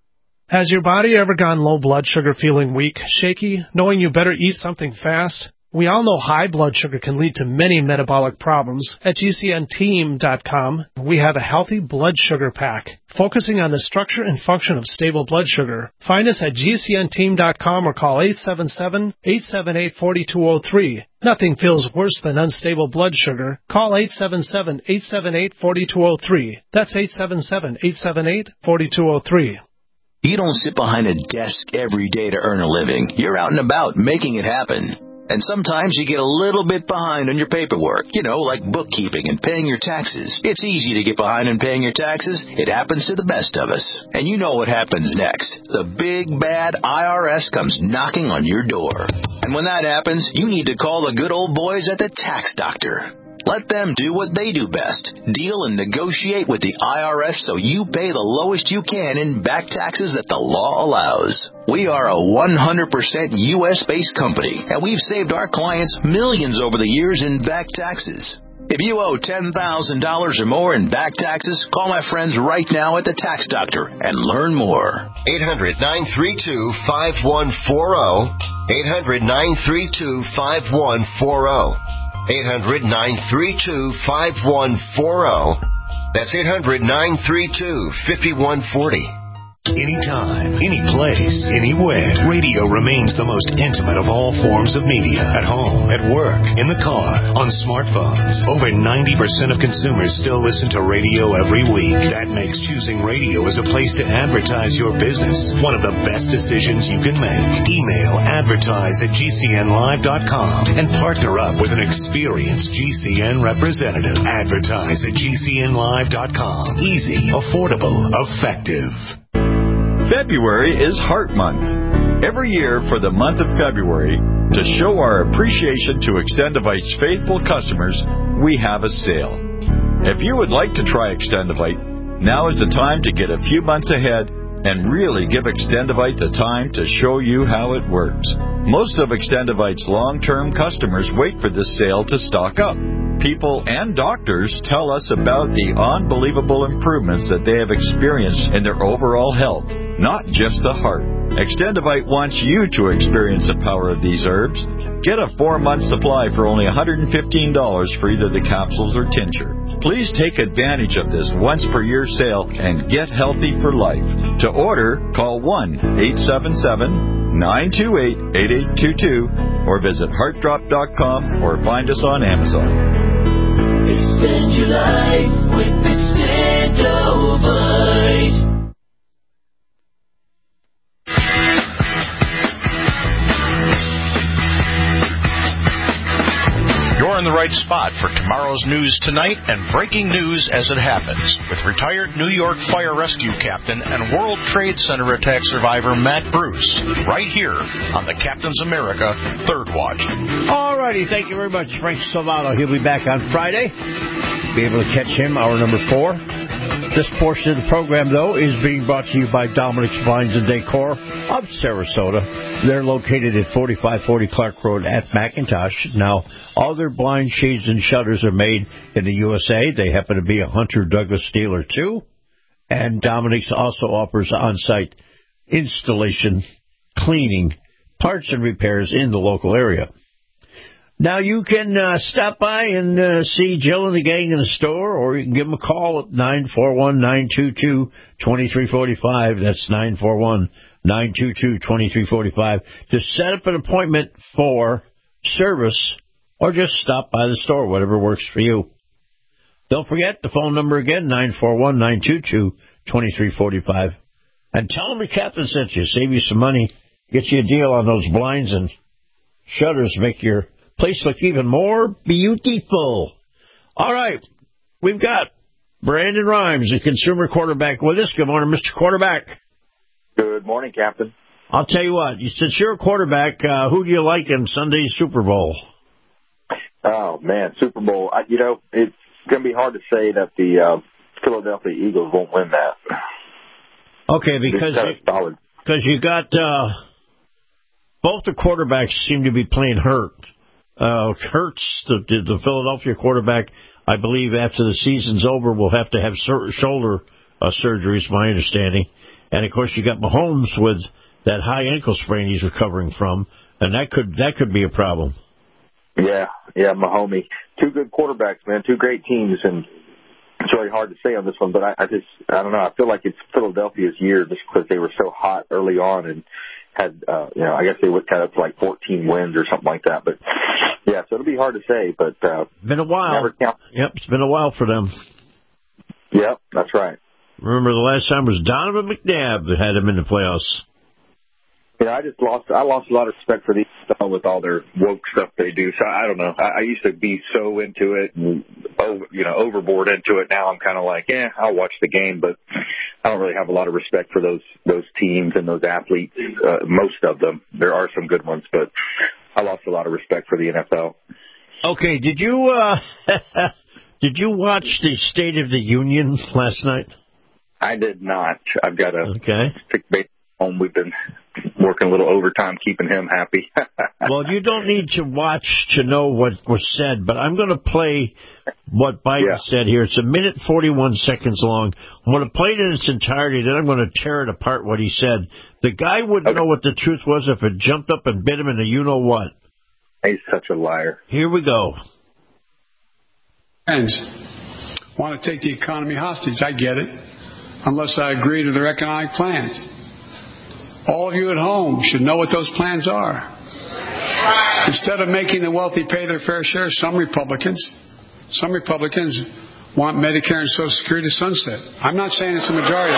S21: Has your body ever gone low blood sugar, feeling weak, shaky, knowing you better eat something fast? We all know high blood sugar can lead to many metabolic problems. At GCNteam.com, we have a healthy blood sugar pack, focusing on the structure and function of stable blood sugar. Find us at GCNteam.com or call 877-878-4203. Nothing feels worse than unstable blood sugar. Call 877-878-4203. That's 877-878-4203.
S22: You don't sit behind a desk every day to earn a living. You're out and about making it happen. And sometimes you get a little bit behind on your paperwork, like bookkeeping and paying your taxes. It's easy to get behind on paying your taxes. It happens to the best of us. And you know what happens next. The big, bad IRS comes knocking on your door. And when that happens, you need to call the good old boys at the Tax Doctor. Let them do what they do best. Deal and negotiate with the IRS so you pay the lowest you can in back taxes that the law allows. We are a 100% U.S.-based company, and we've saved our clients millions over the years in back taxes. If you owe $10,000 or more in back taxes, call my friends right now at the Tax Doctor and learn more.
S10: 800-932-5140. 800-932-5140. 800-932-5140. That's 800-932-5140.
S23: Anytime, any place, anywhere, radio remains the most intimate of all forms of media. At home, at work, in the car, on smartphones. Over 90% of consumers still listen to radio every week. That makes choosing radio as a place to advertise your business one of the best decisions you can make. Email advertise@gcnlive.com and partner up with an experienced GCN representative. Advertise@gcnlive.com. Easy, affordable, effective.
S24: February is Heart Month. Every year for the month of February, to show our appreciation to Extendivite's faithful customers, we have a sale. If you would like to try Extendivite, now is the time to get a few months ahead and really give Extendivite the time to show you how it works. Most of Extendivite's long-term customers wait for this sale to stock up. People and doctors tell us about the unbelievable improvements that they have experienced in their overall health, not just the heart. Extendivite wants you to experience the power of these herbs. Get a 4-month supply for only $115 for either the capsules or tincture. Please take advantage of this once-per-year sale and get healthy for life. To order, call 1-877-928-8822 or visit heartdrop.com or find us on Amazon.
S3: Extend your life with Extendivite.
S25: You're in the right spot for tomorrow's news tonight and breaking news as it happens with retired New York Fire Rescue Captain and World Trade Center attack survivor Matt Bruce, right here on the Captain's America Third Watch.
S5: All righty, thank you very much, Frank Salvato. He'll be back on Friday. Be able to catch him, hour number 4. This portion of the program, though, is being brought to you by Dominic's Blinds and Decor of Sarasota. They're located at 4540 Clark Road at McIntosh. Now, all their blinds, shades, and shutters are made in the USA. They happen to be a Hunter Douglas dealer, too. And Dominic's also offers on-site installation, cleaning, parts, and repairs in the local area. Now, you can stop by and see Jill and the gang in the store, or you can give them a call at 941-922-2345. That's 941-922-2345 to set up an appointment for service, or just stop by the store, whatever works for you. Don't forget the phone number again, 941-922-2345. And tell them the captain sent you. Save you some money. Get you a deal on those blinds and shutters. Make your place look even more beautiful. All right. We've got Brandon Rhymes, the consumer quarterback, with us. Good morning, Mr. Quarterback.
S26: Good morning, Captain.
S5: I'll tell you what. Since you're a quarterback, who do you like in Sunday's Super Bowl?
S26: Oh, man, Super Bowl. It's going to be hard to say that the Philadelphia Eagles won't win that.
S5: Okay, because you got both the quarterbacks seem to be playing hurt. Hurts, the Philadelphia quarterback, I believe after the season's over will have to have shoulder surgery, is my understanding.
S1: And, of course, you got Mahomes with that high ankle sprain he's recovering from, and that could be a problem.
S26: Yeah, Mahomes. Two good quarterbacks, man, two great teams, and it's really hard to say on this one, but I don't know. I feel like it's Philadelphia's year just because they were so hot early on and had, I guess they would cut up to like 14 wins or something like that. But, yeah, so it'll be hard to say, but
S1: been a while. Yep, it's been a while for them.
S26: Yep, that's right.
S1: Remember the last time was Donovan McNabb that had them in the playoffs.
S26: Yeah, I lost a lot of respect for these stuff with all their woke stuff they do. So I don't know. I used to be so into it and, overboard into it. Now I'm kind of like, I'll watch the game, but I don't really have a lot of respect for those teams and those athletes. Most of them. There are some good ones, but I lost a lot of respect for the NFL.
S1: Okay, did you watch the State of the Union last night?
S26: I did not. I've got a sick baby home. We've been working a little overtime, keeping him happy.
S1: Well, you don't need to watch to know what was said, but I'm going to play what Biden said here. It's 1:41 long. I'm going to play it in its entirety, then I'm going to tear it apart what he said. The guy wouldn't know what the truth was if it jumped up and bit him in the you-know-what.
S26: He's such a liar.
S1: Here we go.
S7: Friends want to take the economy hostage. I get it. Unless I agree to their economic plans. All of you at home should know what those plans are. Instead of making the wealthy pay their fair share, some Republicans want Medicare and Social Security to sunset. I'm not saying it's a majority.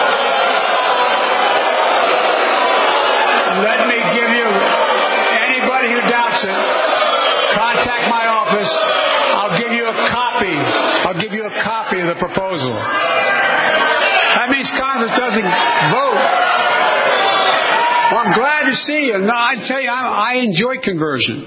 S7: Let me give you, anybody who doubts it, contact my office. I'll give you a copy of the proposal. That means Congress doesn't vote. Well, I'm glad to see you. No, I tell you, I enjoy conversion.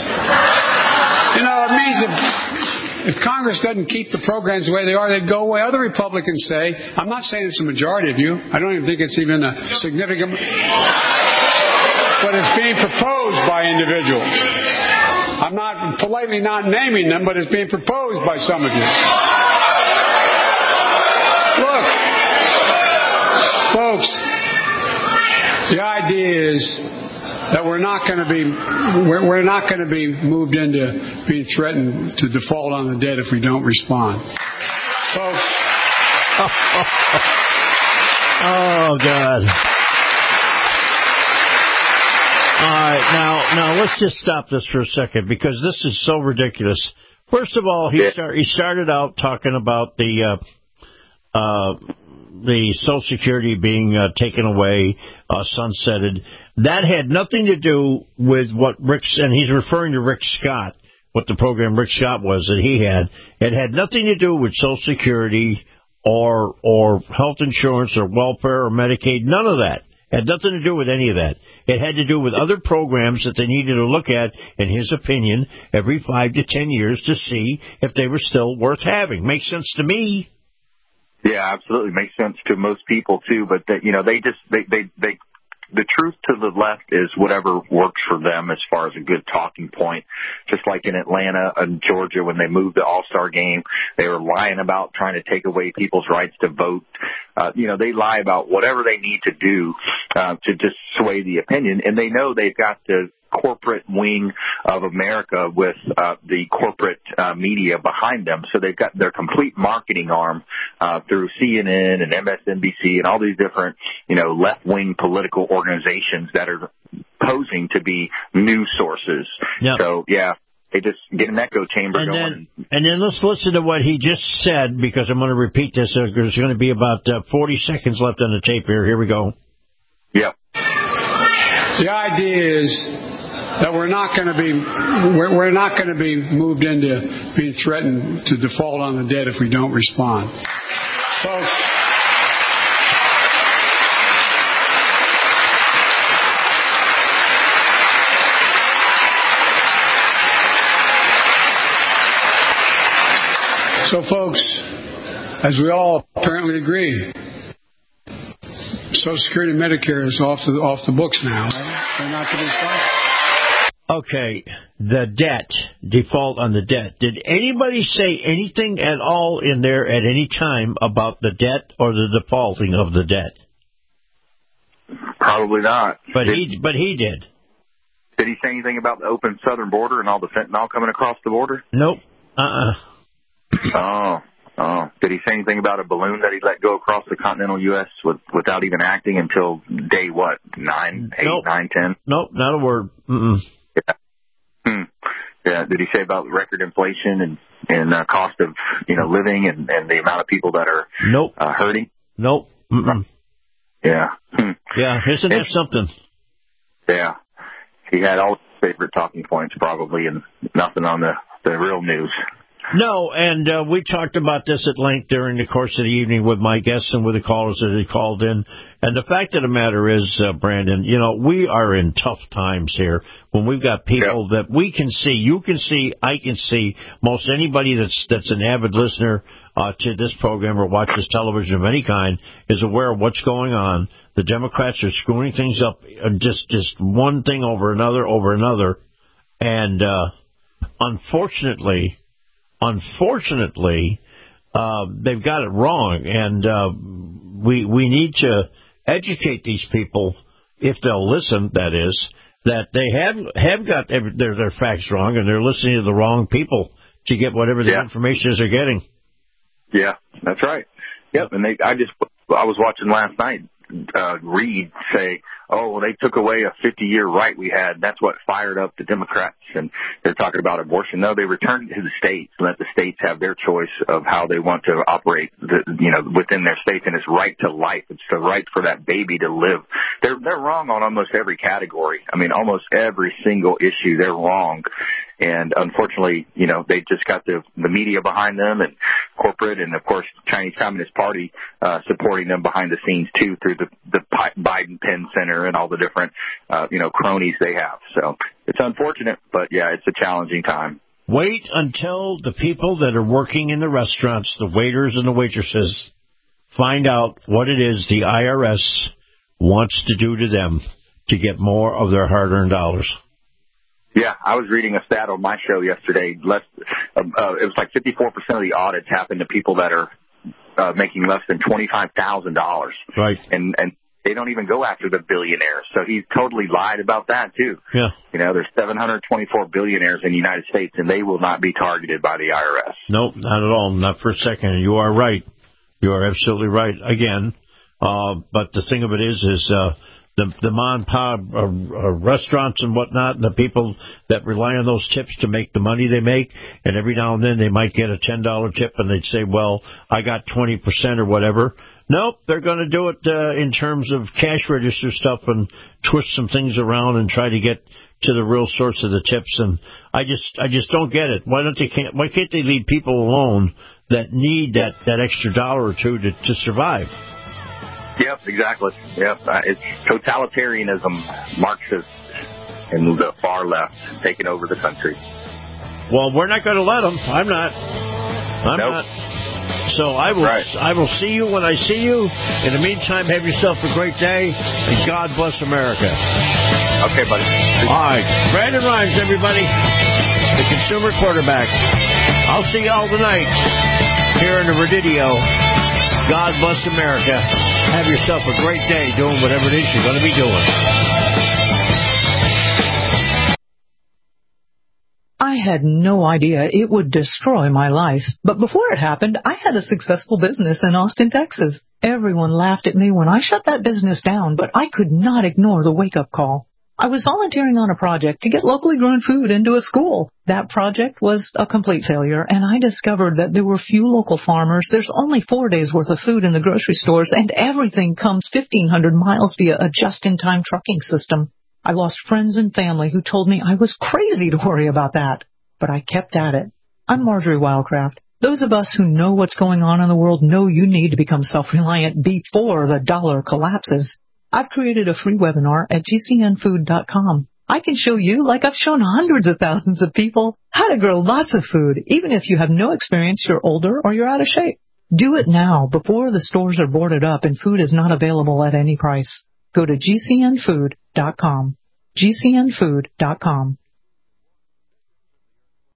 S7: It means if Congress doesn't keep the programs the way they are, they'd go away. Other Republicans say, I'm not saying it's a majority of you. I don't even think it's even a significant, but it's being proposed by individuals. I'm not politely not naming them, but it's being proposed by some of you. Look. Folks, the idea is that we're not going to be moved into being threatened to default on the debt if we don't respond. Folks.
S1: Oh, God. All right, now let's just stop this for a second because this is so ridiculous. First of all, he started out talking about the Social Security being taken away, sunsetted. That had nothing to do with what and he's referring to Rick Scott, what the program Rick Scott was that he had. It had nothing to do with Social Security or health insurance or welfare or Medicaid, none of that. It had nothing to do with any of that. It had to do with other programs that they needed to look at, in his opinion, every 5 to 10 years to see if they were still worth having. Makes sense to me.
S26: Yeah, absolutely makes sense to most people too. But they the truth to the left is whatever works for them as far as a good talking point. Just like in Atlanta and Georgia when they moved the All-Star game, they were lying about trying to take away people's rights to vote. They lie about whatever they need to do to just sway the opinion, and they know they've got the corporate wing of America with the corporate media behind them. So they've got their complete marketing arm through CNN and MSNBC and all these different, left-wing political organizations that are posing to be news sources. Yep. So, they just get an echo chamber going.
S1: And then let's listen to what he just said, because I'm going to repeat this. There's going to be about 40 seconds left on the tape here. Here we go.
S26: Yep.
S7: The idea is that we're not going to be moved into being threatened to default on the debt if we don't respond. Folks, as we all apparently agree, Social Security and Medicare is off the books now. Right? They're not to be stopped.
S1: Okay, the debt, default on the debt. Did anybody say anything at all in there at any time about the debt or the defaulting of the debt?
S26: Probably not.
S1: But he did.
S26: Did he say anything about the open southern border and all the fentanyl coming across the border?
S1: Nope.
S26: Oh. Did he say anything about a balloon that he let go across the continental U.S. without even acting until day, 9, 8,
S1: nope.
S26: 9, 10?
S1: Nope, not a word. Mm-mm.
S26: Yeah. Yeah. Did he say about record inflation and cost of, living and the amount of people that are hurting?
S1: Nope. Mm-mm.
S26: Yeah.
S1: Yeah, isn't that something?
S26: Yeah. He had all his favorite talking points probably and nothing on the real news.
S1: No, and we talked about this at length during the course of the evening with my guests and with the callers that had called in. And the fact of the matter is, Brandon, we are in tough times here when we've got people that we can see, you can see, I can see, most anybody that's an avid listener to this program or watches television of any kind is aware of what's going on. The Democrats are screwing things up, just one thing over another. And unfortunately, they've got it wrong, and we need to educate these people, if they'll listen, that is, that they have got their facts wrong, and they're listening to the wrong people to get whatever the information is they're getting.
S26: Yeah, that's right. Yep, and I was watching last night. Reid say, they took away a 50-year right we had. That's what fired up the Democrats. And they're talking about abortion. No, they returned it to the states and let the states have their choice of how they want to operate, within their states. And it's right to life. It's the right for that baby to live. They're wrong on almost every category. I mean, almost every single issue, they're wrong. And unfortunately, they just got the media behind them and corporate and, of course, Chinese Communist Party supporting them behind the scenes, too, through the Biden Penn Center and all the different, cronies they have. So it's unfortunate, but, yeah, it's a challenging time.
S1: Wait until the people that are working in the restaurants, the waiters and the waitresses, find out what it is the IRS wants to do to them to get more of their hard-earned dollars.
S26: Yeah, I was reading a stat on my show yesterday. It was like 54% of the audits happen to people that are making less than $25,000.
S1: Right.
S26: And they don't even go after the billionaires. So he totally lied about that, too.
S1: Yeah.
S26: There's 724 billionaires in the United States, and they will not be targeted by the IRS.
S1: Nope, not at all. Not for a second. You are right. You are absolutely right. Again, but the thing of it is the mom and pop restaurants and whatnot, and the people that rely on those tips to make the money they make, and every now and then they might get a $10 tip, and they'd say, well, I got 20% or whatever. Nope, they're going to do it in terms of cash register stuff and twist some things around and try to get to the real source of the tips. And I just don't get it. Why can't they leave people alone that need that extra dollar or two to survive?
S26: Yep, exactly. Yep, it's totalitarianism, Marxist, and the far left taking over the country.
S1: Well, we're not going to let them. I'm not. So I will see you when I see you. In the meantime, have yourself a great day, and God bless America.
S26: Okay, buddy.
S1: All right. Brandon Rhymes, everybody, the consumer quarterback. I'll see you all tonight here in the Radidio. God bless America. Have yourself a great day doing whatever it is you're going to be doing.
S4: I had no idea it would destroy my life. But before it happened, I had a successful business in Austin, Texas. Everyone laughed at me when I shut that business down, but I could not ignore the wake-up call. I was volunteering on a project to get locally grown food into a school. That project was a complete failure, and I discovered that there were few local farmers. There's only 4 days' worth of food in the grocery stores, and everything comes 1,500 miles via a just-in-time trucking system. I lost friends and family who told me I was crazy to worry about that. But I kept at it. I'm Marjorie Wildcraft. Those of us who know what's going on in the world know you need to become self-reliant before the dollar collapses. I've created a free webinar at GCNfood.com. I can show you, like I've shown hundreds of thousands of people, how to grow lots of food, even if you have no experience, you're older, or you're out of shape. Do it now, before the stores are boarded up and food is not available at any price. Go to GCNfood.com. GCNfood.com.